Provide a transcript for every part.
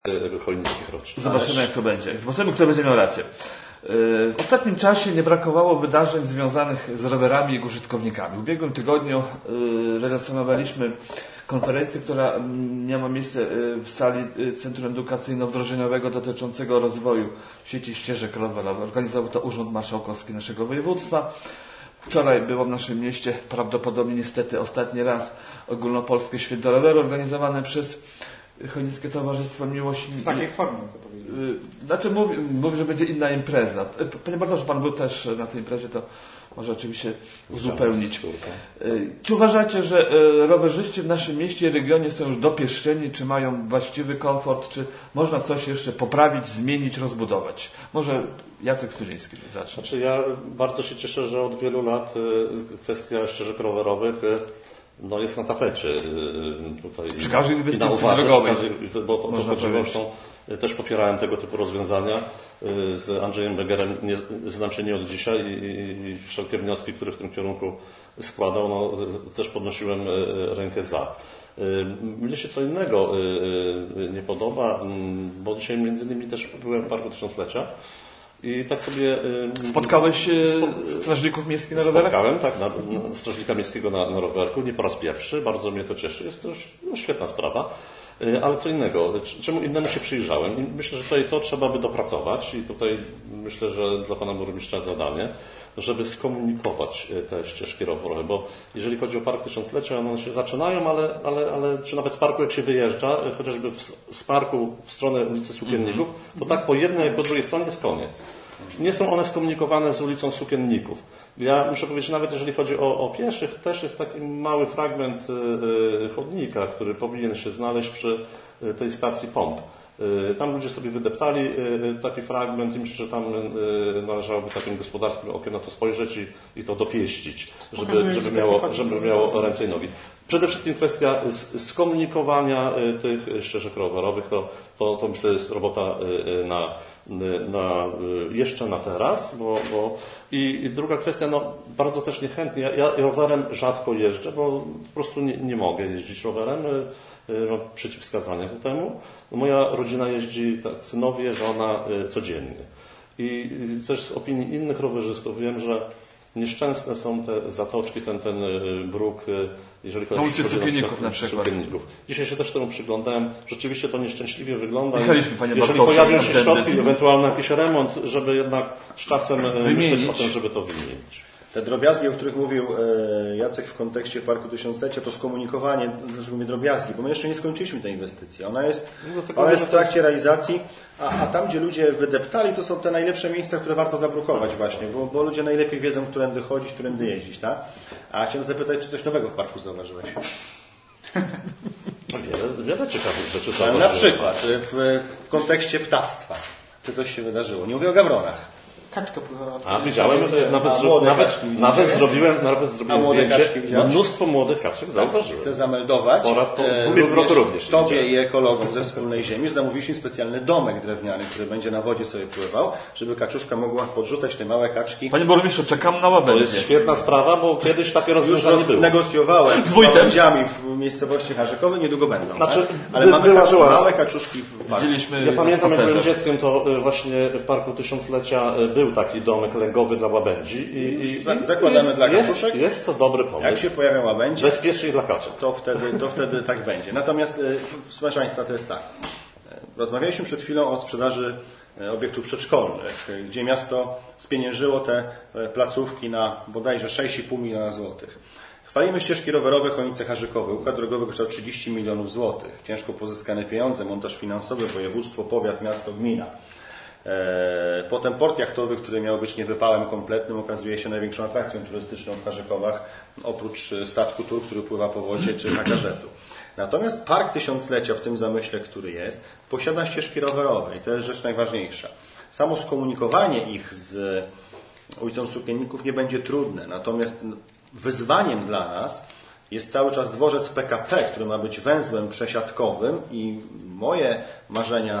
chojnickich rocznych. Zobaczymy, jak to będzie. Zobaczymy, kto będzie miał rację. W ostatnim czasie nie brakowało wydarzeń związanych z rowerami i ich użytkownikami. W ubiegłym tygodniu relacjonowaliśmy konferencję, która miała miejsce w sali Centrum Edukacyjno-Wdrożeniowego dotyczącego rozwoju sieci ścieżek rowerowych. Organizował to Urząd Marszałkowski naszego województwa. Wczoraj było w naszym mieście, prawdopodobnie niestety ostatni raz, ogólnopolskie święto roweru organizowane przez Chojnickie Towarzystwo Miłości. W takiej formie, co powiedziałem. Znaczy mówi, że będzie inna impreza. Panie Bartoszu, Pan był też na tej imprezie, to może oczywiście uzupełnić. Czy uważacie, że rowerzyści w naszym mieście i regionie są już dopieszczeni, czy mają właściwy komfort, czy można coś jeszcze poprawić, zmienić, rozbudować? Może Jacek Studziński zacznie. Znaczy ja bardzo się cieszę, że od wielu lat kwestia ścieżek rowerowych jest na tapecie tutaj. Przy każdej inwestycji drogowej. Bo to zresztą też popierałem tego typu rozwiązania. Z Andrzejem Begerem znam się nie od dzisiaj i wszelkie wnioski, które w tym kierunku składał, też podnosiłem rękę za. Mnie się co innego nie podoba, bo dzisiaj między innymi też byłem w Parku Tysiąclecia. I tak sobie... Spotkałeś strażników miejskich na rowerach? Spotkałem, tak, strażnika miejskiego na rowerku, nie po raz pierwszy, bardzo mnie to cieszy, jest to świetna sprawa. Ale co innego, czemu innemu się przyjrzałem i myślę, że tutaj to trzeba by dopracować i tutaj myślę, że dla Pana Burmistrza zadanie, żeby skomunikować te ścieżki rowerowe, bo jeżeli chodzi o Park Tysiąclecia, one się zaczynają, ale czy nawet z parku jak się wyjeżdża, chociażby z parku w stronę ulicy Sukienników, to tak po jednej jak po drugiej stronie jest koniec. Nie są one skomunikowane z ulicą Sukienników. Ja muszę powiedzieć, nawet jeżeli chodzi o pieszych, też jest taki mały fragment chodnika, który powinien się znaleźć przy tej stacji pomp. Tam ludzie sobie wydeptali taki fragment i myślę, że tam należałoby takim gospodarskim okiem na to spojrzeć i to dopieścić, żeby miało ręce i nogi. Przede wszystkim kwestia skomunikowania tych ścieżek rowerowych, to myślę jest robota jeszcze na teraz, i druga kwestia, bardzo też niechętnie, ja rowerem rzadko jeżdżę, bo po prostu nie mogę jeździć rowerem, mam przeciwwskazania ku temu. Moja rodzina jeździ, tak, synowie, żona codziennie. I też z opinii innych rowerzystów wiem, że nieszczęsne są te zatoczki, ten bruk, jeżeli chodzi o ulicy Sukienników na przykład. Dzisiaj się też temu przyglądałem. Rzeczywiście to nieszczęśliwie wygląda. Jeżeli pojawią się środki, ewentualnie jakiś remont, żeby jednak z czasem myśleć o tym, żeby to wymienić. Te drobiazgi, o których mówił Jacek w kontekście Parku Tysiąclecia, to skomunikowanie, dlaczego mówię drobiazgi, bo my jeszcze nie skończyliśmy tej inwestycji. Ona jest w trakcie realizacji, a tam, gdzie ludzie wydeptali, to są te najlepsze miejsca, które warto zablokować właśnie, bo ludzie najlepiej wiedzą, którędy chodzić, którędy jeździć, tak? A chciałem zapytać, czy coś nowego w parku zauważyłeś? Wiele ciekawych rzeczy zauważyłem. Na przykład w kontekście ptactwa, czy coś się wydarzyło. Nie mówię o gawronach. Kaczka pływała. Widziałem, nawet zrobiłem zdjęcie, mnóstwo młodych kaczek zauważyłem. Chcę zameldować również Tobie i ekologom ze Wspólnej Ziemi, że zamówiliśmy specjalny domek drewniany, który będzie na wodzie sobie pływał, żeby kaczuszka mogła podrzucać te małe kaczki. Panie burmistrzu, czekam na łabędzie. To jest świetna sprawa, bo kiedyś takie rozwiązanie było. Negocjowałem z łabędziami w miejscowości Harzykowej, niedługo będą. Ale mamy małe kaczuszki w parku. Ja pamiętam, jak byłem dzieckiem, to właśnie w Parku Tysiąclecia był taki domek lęgowy dla łabędzi. Zakładamy dla kaczuszek. Jest to dobry pomysł. Jak się pojawią łabędzie, bezpiecznie dla kaczek. To wtedy tak będzie. Natomiast, proszę Państwa, to jest tak. Rozmawialiśmy przed chwilą o sprzedaży obiektów przedszkolnych, gdzie miasto spieniężyło te placówki na bodajże 6,5 miliona złotych. Chwalimy ścieżki rowerowe Chojnice Harzykowe. Układ drogowy kosztował 30 milionów złotych. Ciężko pozyskane pieniądze, montaż finansowy, województwo, powiat, miasto, gmina. Potem port jachtowy, który miał być niewypałem kompletnym, okazuje się największą atrakcją turystyczną w Harzykowach, oprócz statku Tur, który pływa po wodzie, czy Hakażetu. Natomiast Park Tysiąclecia w tym zamyśle, który jest, posiada ścieżki rowerowe i to jest rzecz najważniejsza. Samo skomunikowanie ich z ulicą Sukienników nie będzie trudne, natomiast wyzwaniem dla nas jest cały czas dworzec PKP, który ma być węzłem przesiadkowym i moje marzenia,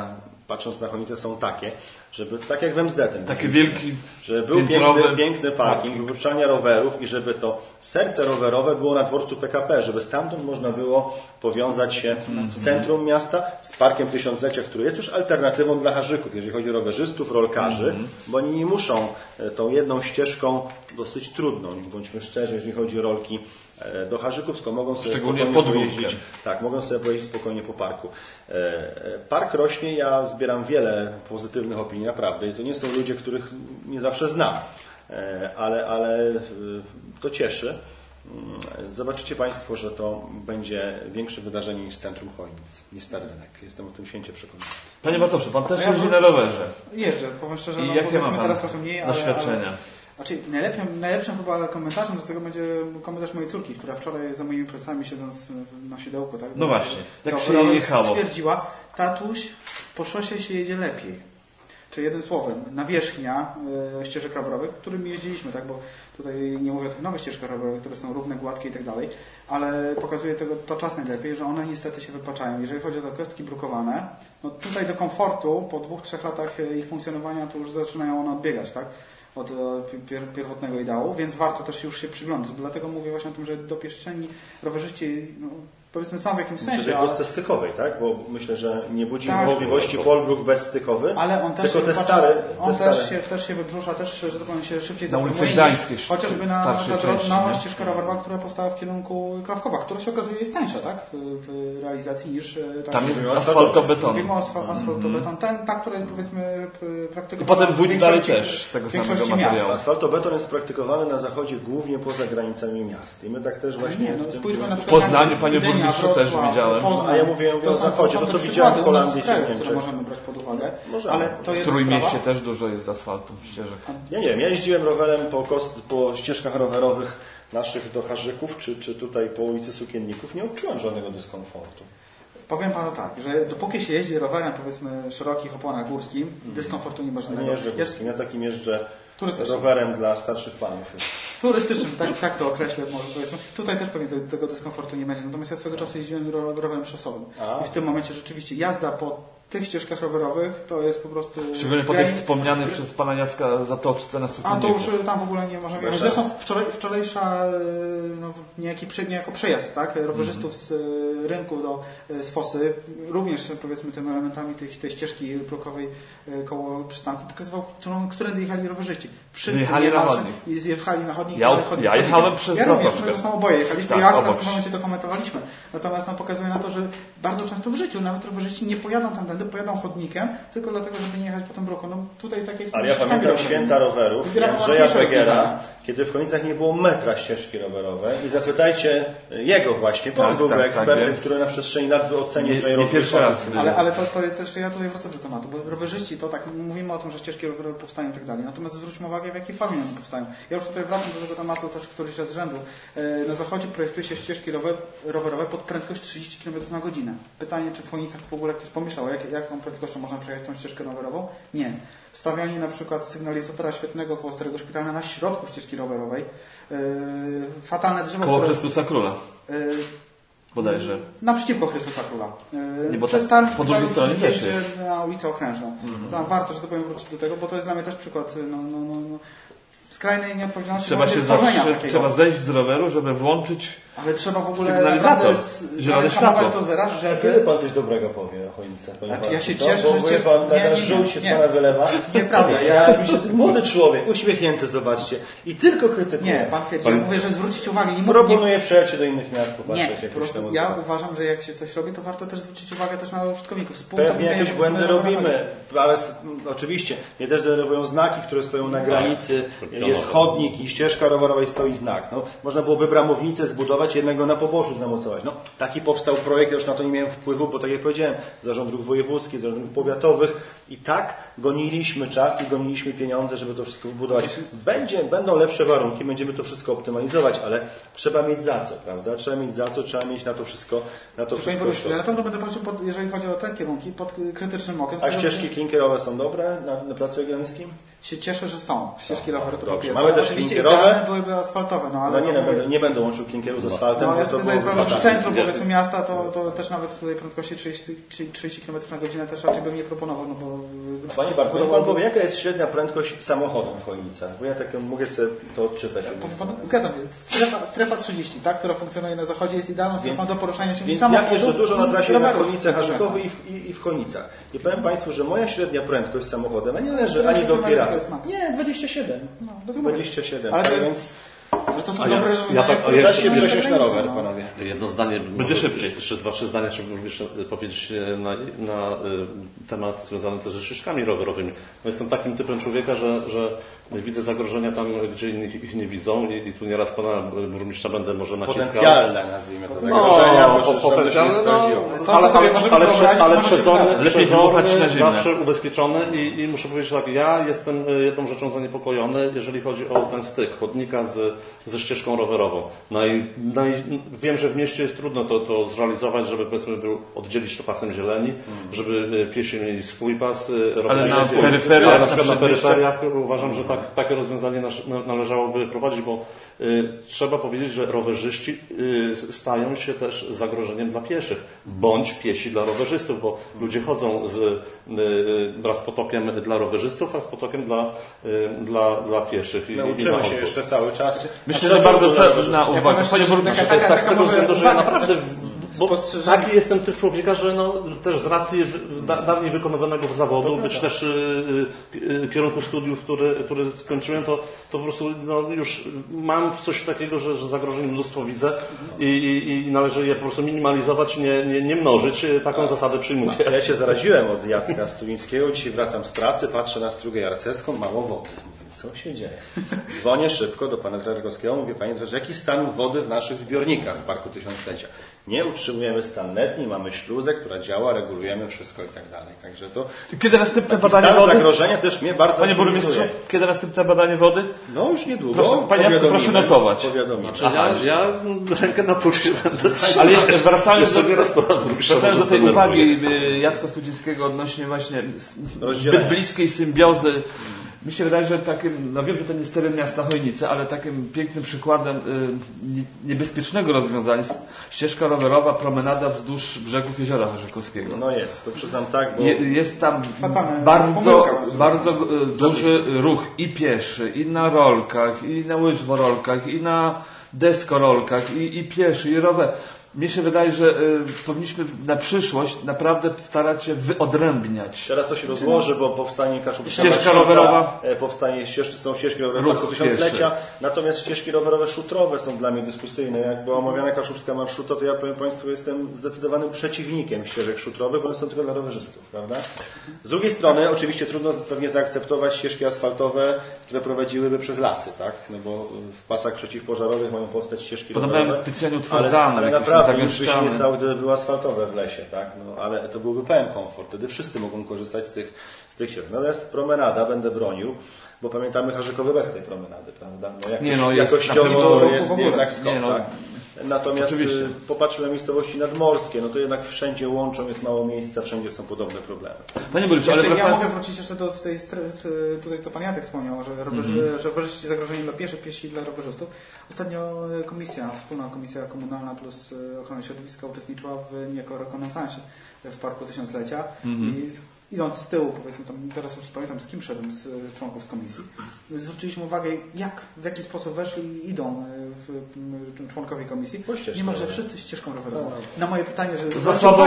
patrząc na Chojnicę, są takie, żeby, tak jak w MSD-tem. Taki wielki, żeby był piękny parking, wypożyczalnia rowerów i żeby to serce rowerowe było na dworcu PKP, żeby stamtąd można było powiązać się z centrum miasta, z Parkiem Tysiąclecia, który jest już alternatywą dla Harzyków, jeżeli chodzi o rowerzystów, rolkarzy, bo oni nie muszą tą jedną ścieżką dosyć trudną, bądźmy szczerzy, jeżeli chodzi o rolki do Harzyków, tylko mogą sobie spokojnie pojeździć. Tak, mogą sobie pojeździć spokojnie po parku. Park rośnie, ja zbieram wiele pozytywnych opinii, naprawdę. I to nie są ludzie, których nie zawsze znam, ale to cieszy. Zobaczycie Państwo, że to będzie większe wydarzenie niż Centrum Chojnic, niż Stary Rynek. Jestem o tym święcie przekonany. Panie Bartoszu, Pan też jeździ na rowerze. Jeżdżę, powiem szczerze, i jakie ma Pan teraz trochę mniej, doświadczenia? Znaczy, najlepszym chyba komentarzem do tego będzie komentarz mojej córki, która wczoraj za moimi plecami, siedząc na siodełku, tak? No właśnie, tak się jechało. Stwierdziła, tatuś, po szosie się jedzie lepiej. Czyli jednym słowem, nawierzchnia ścieżek rowerowych, którymi jeździliśmy, tak? Bo tutaj nie mówię o tych nowych ścieżkach rowerowych, które są równe, gładkie i tak dalej, ale pokazuje to czas najlepiej, że one niestety się wypaczają. Jeżeli chodzi o te kostki brukowane, no tutaj do komfortu po 2-3 latach ich funkcjonowania to już zaczynają one odbiegać, tak? Od pierwotnego ideału, więc warto też już się przyglądać. Dlatego mówię właśnie o tym, że dopieszczeni rowerzyści, no, powiedzmy są w jakimś sensie. Czyli kostce stykowej, tak? Bo myślę, że nie budzi wątpliwości Polbruk bezstykowy, ale on też tylko te stare. Też się wybrzusza, też, że tak powiem, się szybciej na ulicy Gdańskiej, chociażby na ścieżka rowerowa, która powstała w kierunku Krawkowa, która się okazuje jest tańsza, tak? W realizacji niż tam jest asfaltobeton. Mówimy o asfaltobeton. Ta, która jest powiedzmy praktykowana. I potem wójt dalej też z tego samego materiału. Asfaltobeton jest praktykowany na zachodzie głównie poza granicami miast. I my tak też właśnie spójrzmy na w Poznaniu, panie burmistrzu, też widziałem. A ja mówię o zachodzie, to co widziałem w Holandii czy w Niemczech. Które możemy brać pod uwagę. Ale to w Trójmieście też dużo jest asfaltu, ścieżek. Ja nie wiem, ja jeździłem rowerem po ścieżkach rowerowych naszych do Harzyków, czy tutaj po ulicy Sukienników, nie odczułem żadnego dyskomfortu. Powiem Panu tak, że dopóki się jeździ rowerem, powiedzmy, szerokich oponach górskim, dyskomfortu nie ma żadnego. Nie jeżdżę górskim, ja takim jeżdżę rowerem dla starszych panów. Turystycznym, tak to określę może powiedzmy. Tutaj też pewnie tego dyskomfortu nie będzie. Natomiast ja swego czasu jeździłem rowerem szosowym. I w tym momencie rzeczywiście jazda po tych ścieżkach rowerowych to jest po prostu... Szczególnie po tej wspomnianej przez Pana Jacka zatoczce na Sukienniku. A to już tam w ogóle nie możemy jechać. Zresztą wczorajsza niejako przejazd, tak? Rowerzystów z rynku z Fosy, również powiedzmy tymi elementami tej ścieżki brukowej koło przystanku, pokazywał, którędy jechali rowerzyści. Wszyscy zjechali na chodnik. I zjechali na chodnik. Ja jechałem przez zatoczkę. Zresztą oboje jechaliśmy. Ja akurat w tym momencie to komentowaliśmy. Natomiast pokazuje na to, że bardzo często w życiu nawet rowerzyści nie pojadą tamtędy, pojadą chodnikiem, tylko dlatego, żeby nie jechać po tym bruku. No tutaj tak jest. Ale ja pamiętam święta rowerów Andrzeja Begera, kiedy w Chojnicach nie było metra ścieżki rowerowej i zapytajcie jego właśnie, bo on byłby ekspertem, który na przestrzeni lat ocenił tutaj pierwszy raz. Ale to jeszcze ja tutaj wracam do tematu, bo rowerzyści to tak, mówimy o tym, że ścieżki rowerowe powstają i tak dalej, natomiast zwróćmy uwagę, w jakiej formie one powstają. Ja już tutaj wracam do tego tematu też któryś raz z rzędu. Na zachodzie projektuje się ścieżki rowerowe pod prędkość 30 km na godzinę. Pytanie, czy w Chojnicach w ogóle ktoś pomyślał, jaką prędkością można przejechać tą ścieżkę rowerową? Nie. Stawianie na przykład sygnalizatora świetnego koło Starego Szpitala na środku ścieżki rowerowej. Fatalne drzewo... Koło Chrystusa Króla. Bodajże. Naprzeciwko Chrystusa Króla. Nie, bo tak, po drugiej stronie też jest. Na ulicę Okrężną. Tam warto, że tak powiem, wrócić do tego, bo to jest dla mnie też przykład skrajnej nieodpowiedzialności. Trzeba zejść z roweru, żeby włączyć ale trzeba w ogóle sygnalizator, zielone światło. Do zera, żeby... Kiedy Pan coś dobrego powie o Chojnicach? Znaczy, ja się cieszę, że Pan teraz żółć się z Pana wylewa. Nieprawda. Ja młody człowiek, uśmiechnięty, zobaczcie. I tylko krytykuje. Nie, Pan twierdzi, ja mówię, że zwrócić uwagę. Proponuję przejść do innych miast, popatrzeć. Nie, po prostu ja uważam, że jak się coś robi, to warto też zwrócić uwagę też na użytkowników. Pewnie jakieś błędy robimy, ale oczywiście mnie też denerwują znaki, które stoją na granicy. Jest chodnik i ścieżka rowerowa i stoi znak. No, można byłoby bramownicę zbudować, jednego na poboczu zamocować. No, taki powstał projekt, ja już na to nie miałem wpływu, bo tak jak powiedziałem, Zarząd Dróg Wojewódzkich, Zarząd Dróg Powiatowych i tak goniliśmy czas i goniliśmy pieniądze, żeby to wszystko wybudować. Będą lepsze warunki, będziemy to wszystko optymalizować, ale trzeba mieć za co, prawda? Trzeba mieć za co, trzeba mieć na to wszystko. Ja na pewno będę prosił, jeżeli chodzi o te kierunki, pod krytycznym okiem. A ścieżki klinkerowe są dobre na Placu Jagiellońskim? się cieszę, że są ścieżki rowerowe. Dobrze. Mamy też oczywiście klinkerowe. idealne byłyby asfaltowe, no ale... nie będą łączył klinkeru z asfaltem. No, ja to sobie było zdaję sprawę, że w fatalne. centrum powiedzmy miasta to też nawet tutaj prędkości 30 km na godzinę też raczej bym nie proponował, no bo... Panie Bartku, niech pan powie, jaka jest średnia prędkość samochodu w Chojnicach? Bo ja tak mogę sobie to odczytać. Zgadzam się. Strefa 30, tak, która funkcjonuje na zachodzie, jest idealną strefą do poruszania się Więc samochodów. ja jeżdżę dużo na trasie na rowerów. Chojnice, Harzykowej i w Chojnicach. I powiem Państwu, że moja średnia prędkość samochodem nie należy ani do Pirata. Nie, 27. No, 27. Ale tak to, więc ale to są dobre rozwiązania. czas się przesiąść na rower, panowie. Jedno zdanie, Będzie szybciej. Jeszcze 2-3 zdania chciałbym jeszcze powiedzieć na temat związany też ze ścieżkami rowerowymi. No jestem takim typem człowieka, że widzę zagrożenia tam, gdzie inni ich nie widzą i tu nieraz pana burmistrza będę może naciskał. Potencjalne, nazwijmy to, zagrożenia, potencjalne, ale przezorny, zawsze ubezpieczony i muszę powiedzieć tak, ja jestem jedną rzeczą zaniepokojony, jeżeli chodzi o ten styk chodnika ze ścieżką rowerową. Wiem, że w mieście jest trudno to zrealizować, żeby powiedzmy oddzielić to pasem zieleni, żeby piesi mieli swój pas, ale na przykład na peryferiach uważam, że takie rozwiązanie należałoby prowadzić, bo trzeba powiedzieć, że rowerzyści stają się też zagrożeniem dla pieszych, bądź piesi dla rowerzystów, bo ludzie chodzą raz potokiem dla rowerzystów, raz potokiem dla pieszych. Uczymy się jeszcze cały czas. Myślę, że bardzo cenna uwaga. Panie burmistrzu, to jest tak z tego względu, że ja naprawdę... Bo taki jestem typ człowieka, że też z racji dawniej wykonywanego zawodu, być też kierunku studiów, który skończyłem, to po prostu już mam coś takiego, że zagrożeń mnóstwo widzę i należy je po prostu minimalizować, nie mnożyć. Taką zasadę przyjmuję. Ja się zaraziłem od Jacka Stulińskiego. Dzisiaj wracam z pracy, patrzę na Strugę Jarcewską, mało wody. Co się dzieje? Dzwonię szybko do pana Trarkowskiego, mówię, panie trenerze, jaki stan wody w naszych zbiornikach w Parku Tysiąclecia? Nie utrzymujemy stan letni, mamy śluzę, która działa, regulujemy wszystko i tak dalej. Także to kiedy następne taki badanie stan wody? zagrożenia też mnie bardzo Panie burmistrzu, kiedy następne badanie wody? No już niedługo. Proszę, panie Jacku, proszę notować. Powiadomimy. Ja rękę na pulsie będę trzymał. Ale jeszcze wracając do tej uwagi Jacka Studzińskiego odnośnie właśnie zbyt bliskiej symbiozy. Mi się wydaje, że takim, wiem, że to nie jest teren miasta Chojnice, ale takim pięknym przykładem niebezpiecznego rozwiązania jest ścieżka rowerowa, promenada wzdłuż brzegów Jeziora Harzykowskiego. No jest, to przyznam tak, bo... Jest tam bardzo duży ruch i pieszy, i na rolkach, i na łyżworolkach, i na deskorolkach, i pieszy, i rower. Mnie się wydaje, że powinniśmy na przyszłość naprawdę starać się wyodrębniać. Teraz to się rozłoży, bo powstanie Kaszubska ścieżka rowerowa, są ścieżki rowerowe w Parku Tysiąclecia, natomiast ścieżki rowerowe szutrowe są dla mnie dyskusyjne. Jak była omawiana Kaszubska Marszuta, to ja powiem Państwu, jestem zdecydowanym przeciwnikiem ścieżek szutrowych, bo one są tylko dla rowerzystów, prawda? Z drugiej strony, oczywiście trudno pewnie zaakceptować ścieżki asfaltowe, które prowadziłyby przez lasy, tak? No bo w pasach przeciwpożarowych mają powstać ścieżki rowerowe. Podobno specjalnie utwardzane, ale naprawdę już by się nie stało, gdyby były asfaltowe w lesie, tak? No, ale to byłby pełen komfort. Wtedy wszyscy mogą korzystać z tych ścieżek. Natomiast promenada będę bronił, bo pamiętamy Harzykowy bez tej promenady, prawda? Jakościowo to jest jednak skok, tak? Natomiast popatrzmy na miejscowości nadmorskie, no to jednak wszędzie łączą, jest mało miejsca, wszędzie są podobne problemy. Panie burmistrzu, ale ja mogę wrócić jeszcze do tej tutaj, co pan Jacek wspomniał, że rowerzyści zagrożeni dla pieszych, piesi dla rowerzystów. Ostatnio wspólna komisja komunalna plus ochrona środowiska uczestniczyła w niejako rekonesansie w Parku Tysiąclecia i idąc z tyłu, powiedzmy tam, teraz już nie pamiętam z kim szedłem, z członków z komisji, zwróciliśmy uwagę, w jaki sposób weszli i idą członkowie komisji. Niemalże wszyscy ścieżką rowerową. Na moje pytanie, że za słabo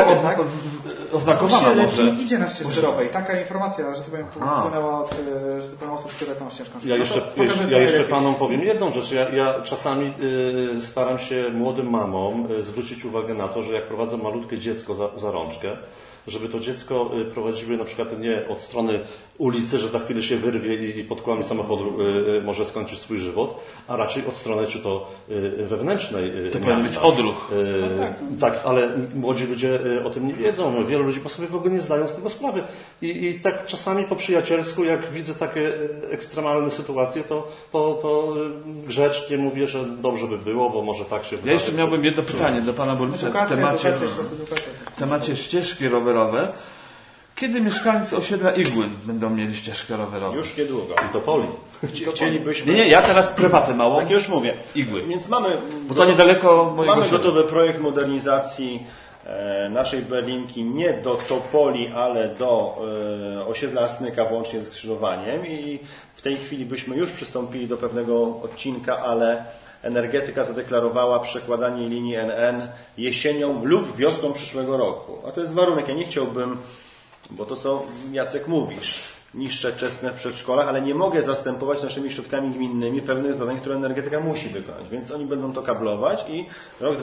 oznakowana lepiej idzie na ścieżce rowerowej. Taka informacja, że to powiem, płynęła od osób, które tą ścieżką szły. Ja jeszcze panom powiem jedną rzecz. Ja czasami staram się młodym mamom zwrócić uwagę na to, że jak prowadzą malutkie dziecko za rączkę, żeby to dziecko prowadziły na przykład nie od strony ulicy, że za chwilę się wyrwie i pod kołami samochodu może skończyć swój żywot, a raczej od strony czy to wewnętrznej to powinien być odruch. Tak, ale młodzi ludzie o tym nie wiedzą. Wielu ludzi po sobie w ogóle nie zdają z tego sprawy. I tak czasami po przyjacielsku, jak widzę takie ekstremalne sytuacje, to grzecznie mówię, że dobrze by było, bo może tak się wydarzy. Ja jeszcze miałbym jedno pytanie do pana burmistrza w temacie ścieżki rowerowe. Kiedy mieszkańcy osiedla Igły będą mieli ścieżkę rowerową? Już niedługo. I to poli. Chcielibyśmy... Nie, ja teraz prywatę małą. Tak już mówię. Igły. Więc mamy... Bo to niedaleko mojego Mamy osiedla. gotowy projekt modernizacji naszej Berlinki nie do Topoli, ale do osiedla Asnyka włącznie z skrzyżowaniem i w tej chwili byśmy już przystąpili do pewnego odcinka, ale energetyka zadeklarowała przekładanie linii NN jesienią lub wiosną przyszłego roku. A to jest warunek. Ja nie chciałbym, bo to co Jacek mówisz, niższe czesne w przedszkolach, ale nie mogę zastępować naszymi środkami gminnymi pewnych zadań, które energetyka musi wykonać. Więc oni będą to kablować i rok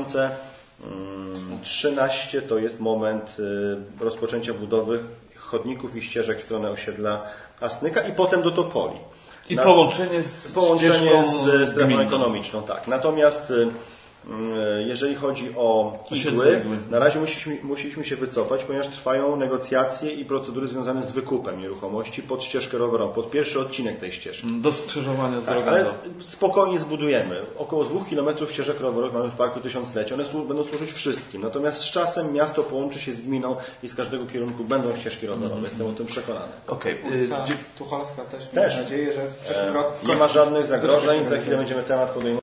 2013 to jest moment rozpoczęcia budowy chodników i ścieżek w stronę osiedla Asnyka i potem do Topoli. I połączenie z strefą gminną. ekonomiczną, tak. Natomiast jeżeli chodzi o Igły, na razie musieliśmy się wycofać, ponieważ trwają negocjacje i procedury związane z wykupem nieruchomości pod ścieżkę rowerową, pod pierwszy odcinek tej ścieżki. Do skrzyżowania z Tak, drogą. ale spokojnie zbudujemy. Około 2 km ścieżek rowerowych mamy w Parku Tysiąclecia. One będą służyć wszystkim. Natomiast z czasem miasto połączy się z gminą i z każdego kierunku będą ścieżki rowerowe. Jestem o tym przekonany. Okej. Ulica Tucholska też mam nadzieję, że w przyszłym roku... Nie ma żadnych zagrożeń. Za chwilę będziemy temat podejmować.